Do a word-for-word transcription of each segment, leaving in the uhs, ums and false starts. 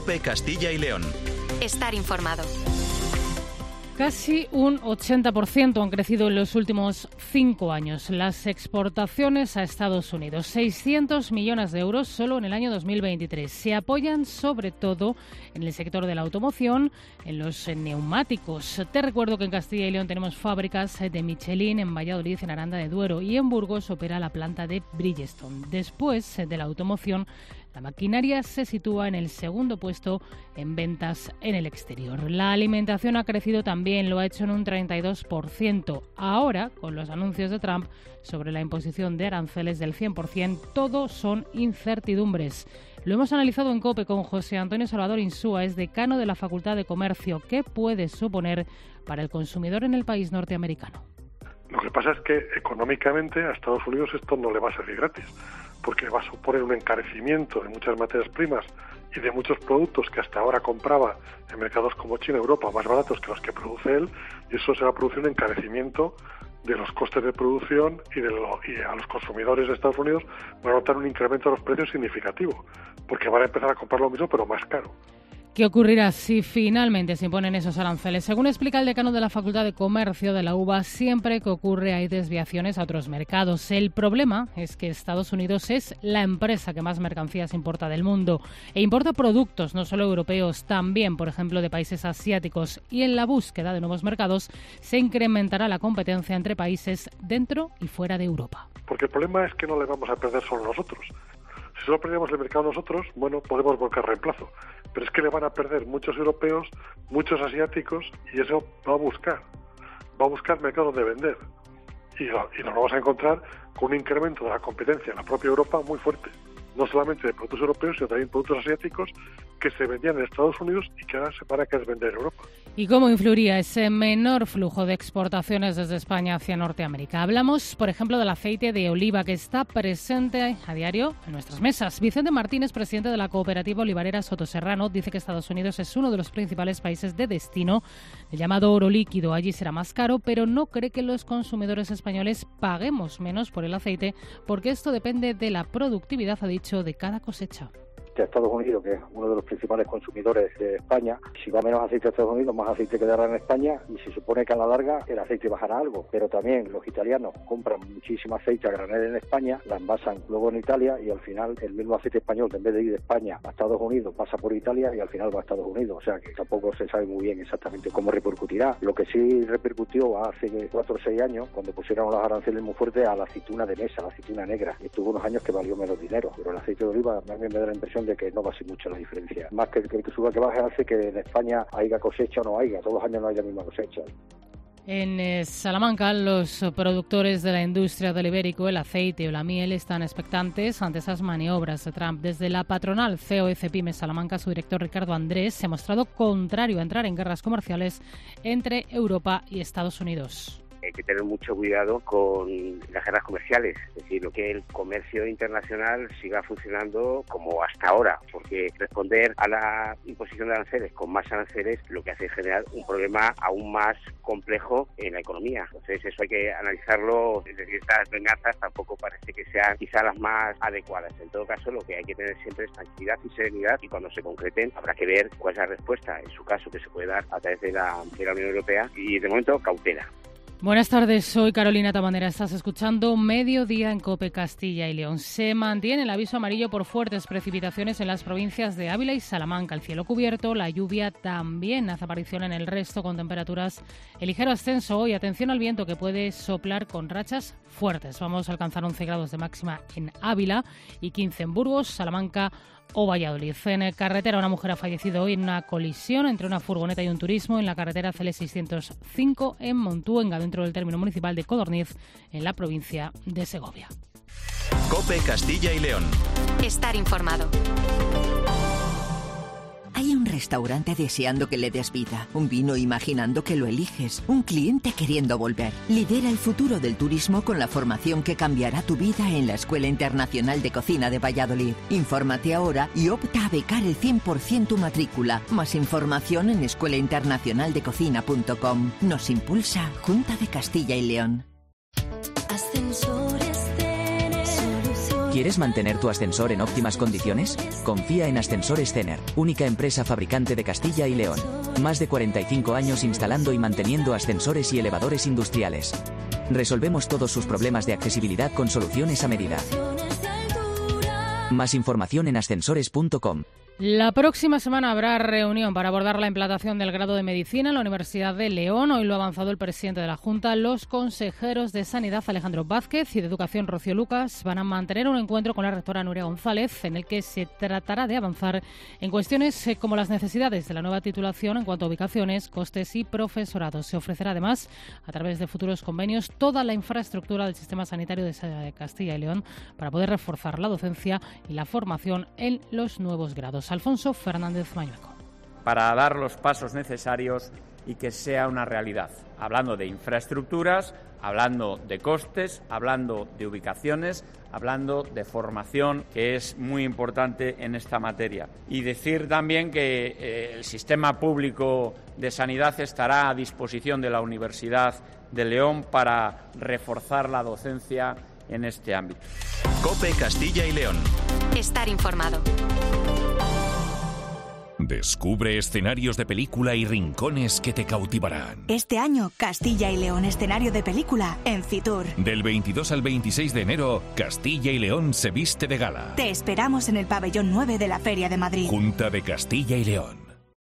COPE Castilla y León. Estar informado. Casi un ochenta por ciento han crecido en los últimos cinco años las exportaciones a Estados Unidos. seiscientos millones de euros solo en el año dos mil veintitrés. Se apoyan sobre todo en el sector de la automoción, en los neumáticos. Te recuerdo que en Castilla y León tenemos fábricas de Michelin en Valladolid, en Aranda de Duero, y en Burgos opera la planta de Bridgestone. Después de la automoción, la maquinaria se sitúa en el segundo puesto en ventas en el exterior. La alimentación ha crecido también, lo ha hecho en un treinta y dos por ciento. Ahora, con los anuncios de Trump sobre la imposición de aranceles del cien por ciento, todo son incertidumbres. Lo hemos analizado en COPE con José Antonio Salvador Insúa, es decano de la Facultad de Comercio. ¿Qué puede suponer para el consumidor en el país norteamericano? Lo que pasa es que económicamente a Estados Unidos esto no le va a salir gratis, porque va a suponer un encarecimiento de muchas materias primas y de muchos productos que hasta ahora compraba en mercados como China, Europa, más baratos que los que produce él, y eso se va a producir un encarecimiento de los costes de producción y, de lo, y a los consumidores de Estados Unidos van a notar un incremento de los precios significativo, porque van a empezar a comprar lo mismo pero más caro. ¿Qué ocurrirá si finalmente se imponen esos aranceles? Según explica el decano de la Facultad de Comercio de la U B A, siempre que ocurre hay desviaciones a otros mercados. El problema es que Estados Unidos es la empresa que más mercancías importa del mundo e importa productos no solo europeos, también, por ejemplo, de países asiáticos. Y en la búsqueda de nuevos mercados se incrementará la competencia entre países dentro y fuera de Europa. Porque el problema es que no le vamos a perder solo nosotros. Si solo perdemos el mercado nosotros, bueno, podemos buscar reemplazo. Pero es que le van a perder muchos europeos, muchos asiáticos, y eso va a buscar. Va a buscar mercados de vender. Y, y nos vamos a encontrar con un incremento de la competencia en la propia Europa muy fuerte. No solamente de productos europeos, sino también productos asiáticos que se vendían en Estados Unidos y que ahora se van a querer vender en Europa. ¿Y cómo influiría ese menor flujo de exportaciones desde España hacia Norteamérica? Hablamos, por ejemplo, del aceite de oliva que está presente a diario en nuestras mesas. Vicente Martínez, presidente de la cooperativa olivarera Sotoserrano, dice que Estados Unidos es uno de los principales países de destino del llamado oro líquido. Allí será más caro, pero no cree que los consumidores españoles paguemos menos por el aceite porque esto depende de la productividad, ha dicho, de cada cosecha. De Estados Unidos, que es uno de los principales consumidores de España, si va menos aceite a Estados Unidos, más aceite quedará en España, y se supone que a la larga el aceite bajará algo. Pero también los italianos compran muchísimo aceite a granel en España, la envasan luego en Italia, y al final el mismo aceite español, en vez de ir de España a Estados Unidos, pasa por Italia y al final va a Estados Unidos. O sea que tampoco se sabe muy bien exactamente cómo repercutirá. Lo que sí repercutió hace cuatro o seis años, cuando pusieron los aranceles muy fuertes a la aceituna de mesa, la aceituna negra. Estuvo unos años que valió menos dinero, pero el aceite de oliva a mí me da la impresión de que no va a ser mucho la diferencia. Más que el que suba que baje hace que en España haya cosecha o no haya. Todos los años no hay la misma cosecha. En eh, Salamanca, los productores de la industria del ibérico, el aceite o la miel, están expectantes ante esas maniobras de Trump. Desde la patronal C O E Cepymes Salamanca, su director Ricardo Andrés se ha mostrado contrario a entrar en guerras comerciales entre Europa y Estados Unidos. Hay que tener mucho cuidado con las guerras comerciales, es decir, lo que el comercio internacional siga funcionando como hasta ahora, porque responder a la imposición de aranceles con más aranceles lo que hace es generar un problema aún más complejo en la economía. Entonces eso hay que analizarlo, es decir, estas venganzas tampoco parece que sean quizá las más adecuadas. En todo caso, lo que hay que tener siempre es tranquilidad y serenidad, y cuando se concreten habrá que ver cuál es la respuesta, en su caso, que se puede dar a través de la, de la Unión Europea, y de momento cautela. Buenas tardes, soy Carolina Tabanera. Estás escuchando Mediodía en COPE Castilla y León. Se mantiene el aviso amarillo por fuertes precipitaciones en las provincias de Ávila y Salamanca. El cielo cubierto, la lluvia también hace aparición en el resto, con temperaturas en ligero ascenso hoy. Atención al viento, que puede soplar con rachas fuertes. Vamos a alcanzar once grados de máxima en Ávila y quince en Burgos, Salamanca o Valladolid. En carretera, una mujer ha fallecido hoy en una colisión entre una furgoneta y un turismo en la carretera C L seiscientos cinco en Montuenga, dentro del término municipal de Codorniz, en la provincia de Segovia. COPE Castilla y León. Estar informado. Hay un restaurante deseando que le des vida, un vino imaginando que lo eliges, un cliente queriendo volver. Lidera el futuro del turismo con la formación que cambiará tu vida en la Escuela Internacional de Cocina de Valladolid. Infórmate ahora y opta a becar el cien por ciento tu matrícula. Más información en escuela internacional de cocina punto com. Nos impulsa Junta de Castilla y León. Ascensores Tener, soluciones ¿Quieres mantener tu ascensor en óptimas condiciones? Confía en Ascensores Cener, única empresa fabricante de Castilla y León. Más de cuarenta y cinco años instalando y manteniendo ascensores y elevadores industriales. Resolvemos todos sus problemas de accesibilidad con soluciones a medida. Más información en ascensores punto com. La próxima semana habrá reunión para abordar la implantación del grado de Medicina en la Universidad de León. Hoy lo ha avanzado el presidente de la Junta. Los consejeros de Sanidad, Alejandro Vázquez, y de Educación, Rocío Lucas, van a mantener un encuentro con la rectora Nuria González, en el que se tratará de avanzar en cuestiones como las necesidades de la nueva titulación en cuanto a ubicaciones, costes y profesorado. Se ofrecerá además, a través de futuros convenios, toda la infraestructura del sistema sanitario de Castilla y León para poder reforzar la docencia y la formación en los nuevos grados. Alfonso Fernández Mañueco. Para dar los pasos necesarios y que sea una realidad. Hablando de infraestructuras, hablando de costes, hablando de ubicaciones, hablando de formación, que es muy importante en esta materia. Y decir también que eh, el sistema público de sanidad estará a disposición de la Universidad de León para reforzar la docencia en este ámbito. COPE Castilla y León. Estar informado. Descubre escenarios de película y rincones que te cautivarán. Este año, Castilla y León, escenario de película en Fitur. Del veintidós al veintiséis de enero, Castilla y León se viste de gala. Te esperamos en el pabellón nueve de la Feria de Madrid. Junta de Castilla y León.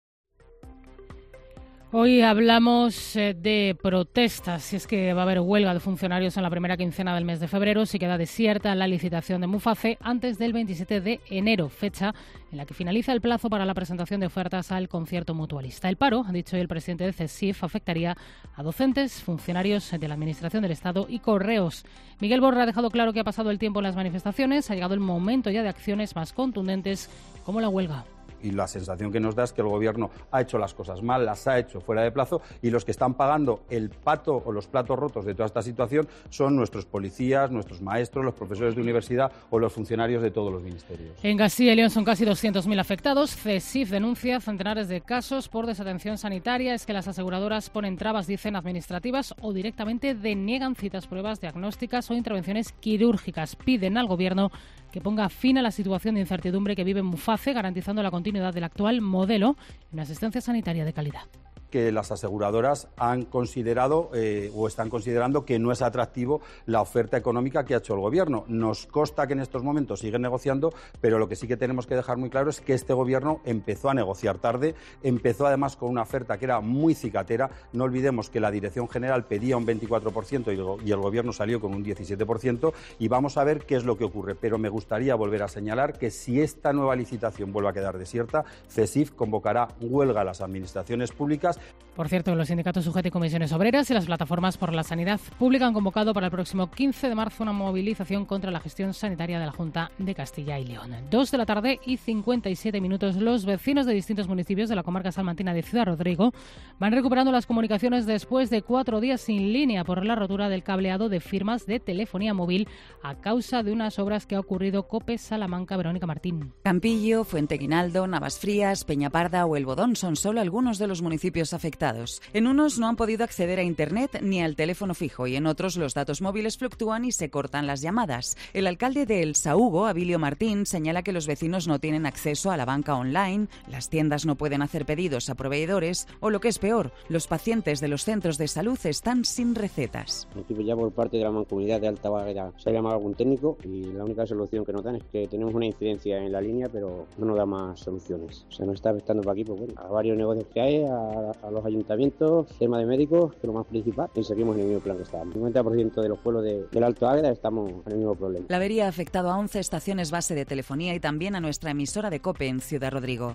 Hoy hablamos eh, de protestas, si es que va a haber huelga de funcionarios en la primera quincena del mes de febrero, si queda desierta la licitación de Muface antes del veintisiete de enero, fecha en la que finaliza el plazo para la presentación de ofertas al concierto mutualista. El paro, ha dicho hoy el presidente de CESIF, afectaría a docentes, funcionarios de la Administración del Estado y correos. Miguel Borra ha dejado claro que ha pasado el tiempo en las manifestaciones, ha llegado el momento ya de acciones más contundentes como la huelga. Y la sensación que nos da es que el Gobierno ha hecho las cosas mal, las ha hecho fuera de plazo, y los que están pagando el pato o los platos rotos de toda esta situación son nuestros policías, nuestros maestros, los profesores de universidad o los funcionarios de todos los ministerios. En Castilla y León son casi doscientos mil afectados. CESIF denuncia centenares de casos por desatención sanitaria. Es que las aseguradoras ponen trabas, dicen, administrativas o directamente deniegan citas, pruebas diagnósticas o intervenciones quirúrgicas. Piden al Gobierno que ponga fin a la situación de incertidumbre que vive Muface, garantizando la continuidad del actual modelo y una asistencia sanitaria de calidad. Que las aseguradoras han considerado eh, o están considerando que no es atractivo la oferta económica que ha hecho el Gobierno. Nos consta que en estos momentos siguen negociando, pero lo que sí que tenemos que dejar muy claro es que este Gobierno empezó a negociar tarde, empezó además con una oferta que era muy cicatera. No olvidemos que la Dirección General pedía un veinticuatro por ciento y el Gobierno salió con un diecisiete por ciento, y vamos a ver qué es lo que ocurre. Pero me gustaría volver a señalar que si esta nueva licitación vuelve a quedar desierta, CESIF convocará huelga a las administraciones públicas. Por cierto, los sindicatos U G T y comisiones obreras y las plataformas por la sanidad pública han convocado para el próximo quince de marzo una movilización contra la gestión sanitaria de la Junta de Castilla y León. Dos de la tarde y cincuenta y siete minutos. Los vecinos de distintos municipios de la comarca salmantina de Ciudad Rodrigo van recuperando las comunicaciones después de cuatro días sin línea por la rotura del cableado de firmas de telefonía móvil a causa de unas obras que ha ocurrido COPE Salamanca. Verónica Martín. Campillo, Fuenteguinaldo, Navasfrías, Peñaparda o El Bodón son solo algunos de los municipios afectados. En unos no han podido acceder a Internet ni al teléfono fijo y en otros los datos móviles fluctúan y se cortan las llamadas. El alcalde de El Saúgo, Abilio Martín, señala que los vecinos no tienen acceso a la banca online, las tiendas no pueden hacer pedidos a proveedores o, lo que es peor, los pacientes de los centros de salud están sin recetas. En principio, ya por parte de la Mancomunidad de Alta Baguera se ha llamado a algún técnico y la única solución que nos dan es que tenemos una incidencia en la línea, pero no nos da más soluciones. Se nos está afectando por aquí, pues bueno, a varios negocios que hay, a, a los ayuntamientos, tema de médicos, que es lo más principal, y seguimos en el mismo plan que estábamos. El cincuenta por ciento de los pueblos de, del Alto Águeda estamos en el mismo problema. La avería ha afectado a once estaciones base de telefonía y también a nuestra emisora de COPE en Ciudad Rodrigo.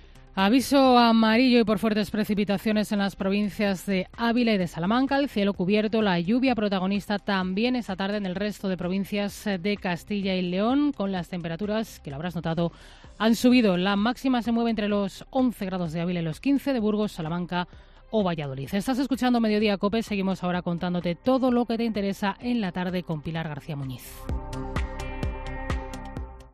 Aviso amarillo y por fuertes precipitaciones en las provincias de Ávila y de Salamanca. El cielo cubierto, la lluvia protagonista también esta tarde en el resto de provincias de Castilla y León, con las temperaturas, que lo habrás notado, han subido. La máxima se mueve entre los once grados de Ávila y los quince de Burgos, Salamanca o Valladolid. Estás escuchando Mediodía COPE. Seguimos ahora contándote todo lo que te interesa en la tarde con Pilar García Muñiz.